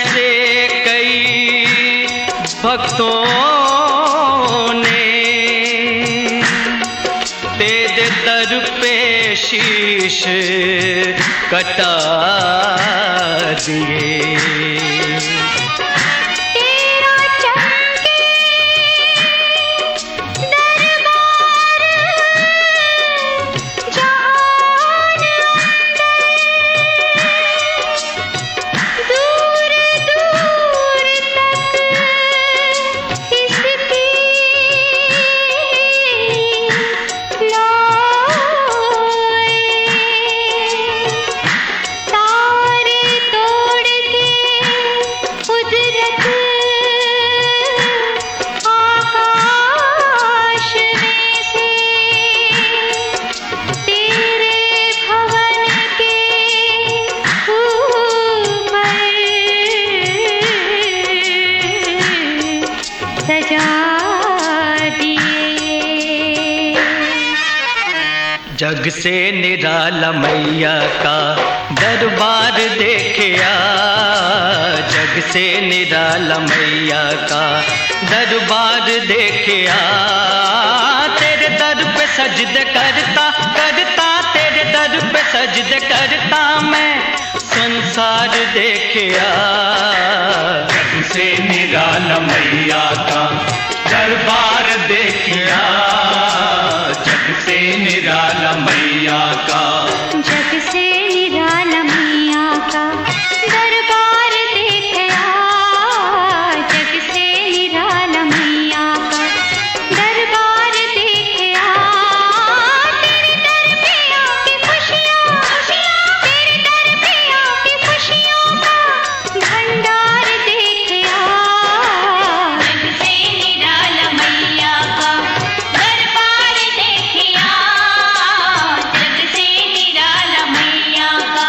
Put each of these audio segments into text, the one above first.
ऐसे कई भक्तों ने तेरे दर पे शीश कटा दिए। जग से निराला मैया का दरबार देखिया, जग से निराला मैया का दरबार देखिया। तेरे दर पे सजदे करता करता, तेरे दर पे सजदे करता मैं संसार देखिया। जग से निराला मैया का दरबार देखिया, जग से निराला मैया का, जग से निराला मैया का दरबार देखिया, जग से निराला मैया का दरबार देखिया। तेरे दर पे आके खुशियाँ, तेरे दर पे आके खुशियों का भंडार देखिया। जग से निराला मैया का दरबार देखिया, जग से निराला मैया का।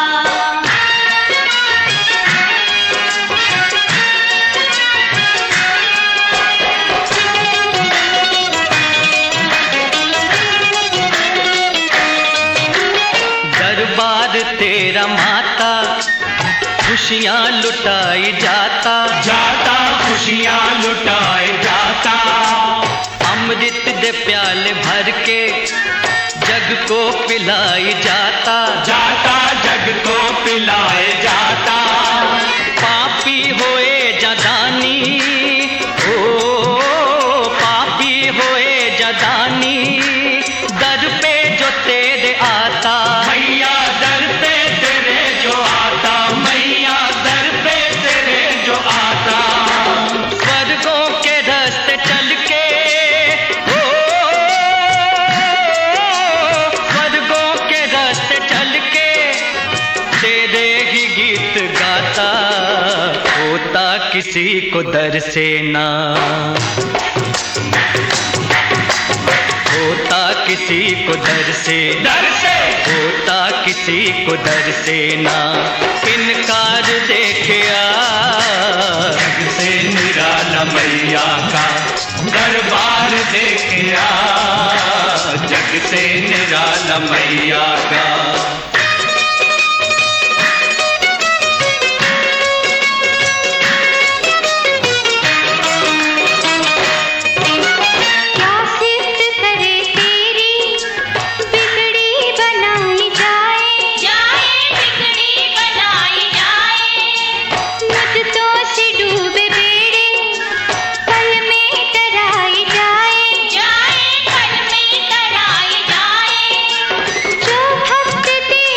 दरबार तेरा माता खुशियाँ लुटाई जाता, जाता खुशियाँ लुटाए जाता। अमृत दे प्याले भर के जग को पिलाई जाता, जाता जग को पिलाए जाता। पापी होए जदानी, ओ पापी होए जदानी, दर पे जो तेरे आता। मैया दर पे तेरे जो आता, मैया दर पे तेरे जो आता। स्वर्गों के रास्ते चल के, ओ स्वर्गों के रास्ते चल के तेरे ही गीत गाता। होता किसी को दर से ना, होता किसी को दर से, होता किसी को दर से ना इनकार देखिया। जग से निराला मैया का दरबार देखिया, जग से निराला मैया का। जो भक्त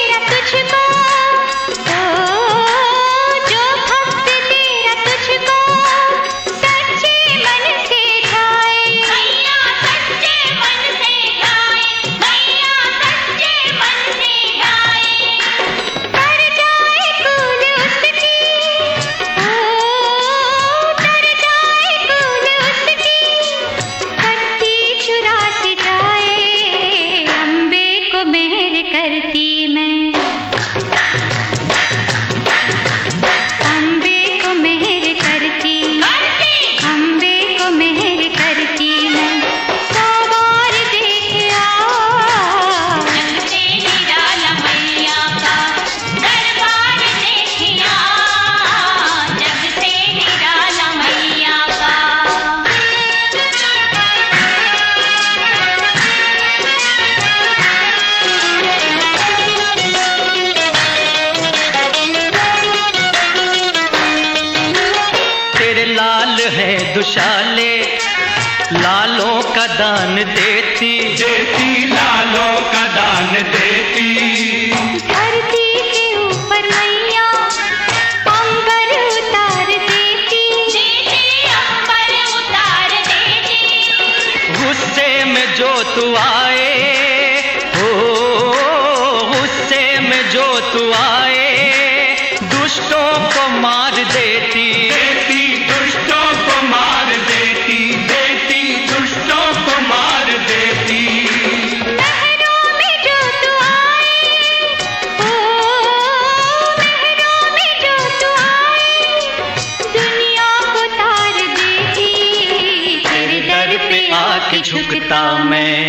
तेरे लाल है दुशाले, लालों का दान देती, देती लालों का दान देती। धरती के ऊपर मैया अंबर उतार देती, अंबर उतार देती। गुस्से में जो तू आए, हो गुस्से में जो तू आए, दुष्टों को मार देती, देती दुष्टों को मार देती, देती दुष्टों को मार देती। महरों में जो तू आए, ओ महरों में जो तू आए, दुनिया को तार देती। तेरे दर पे आके झुकता मैं,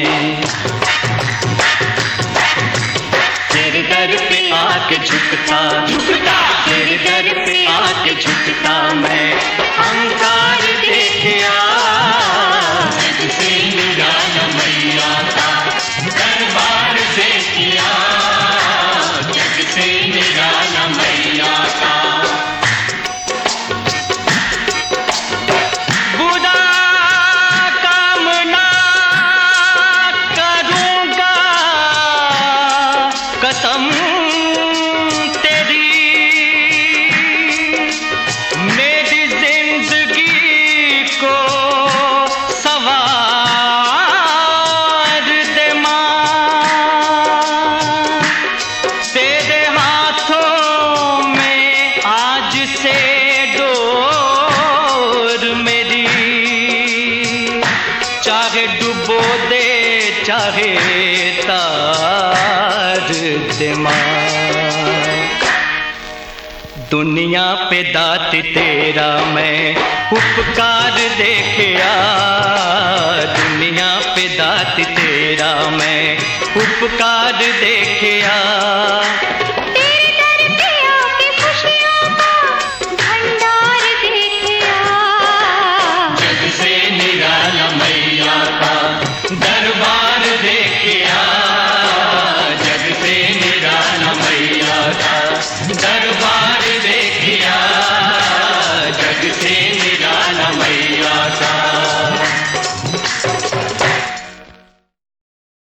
तेरे दर पे आके झुकता, झुकता तेरे दर पे आके झुकता मैं। अहंकार देखिया जगसे निराला मैया का दरबार देखिया, जगसे निराला मैया का। बुरा काम ना करूँगा, कसम तेरी, मेरी जिंदगी को सवार दे माँ। तेरे हाथों में आज से डोर मेरी, चाहे डुबो दे चाहे तार दे माँ। दुनिया पे दात तेरा मैं उपकार देखिया, दुनिया पे दात तेरा मैं उपकार देखिया।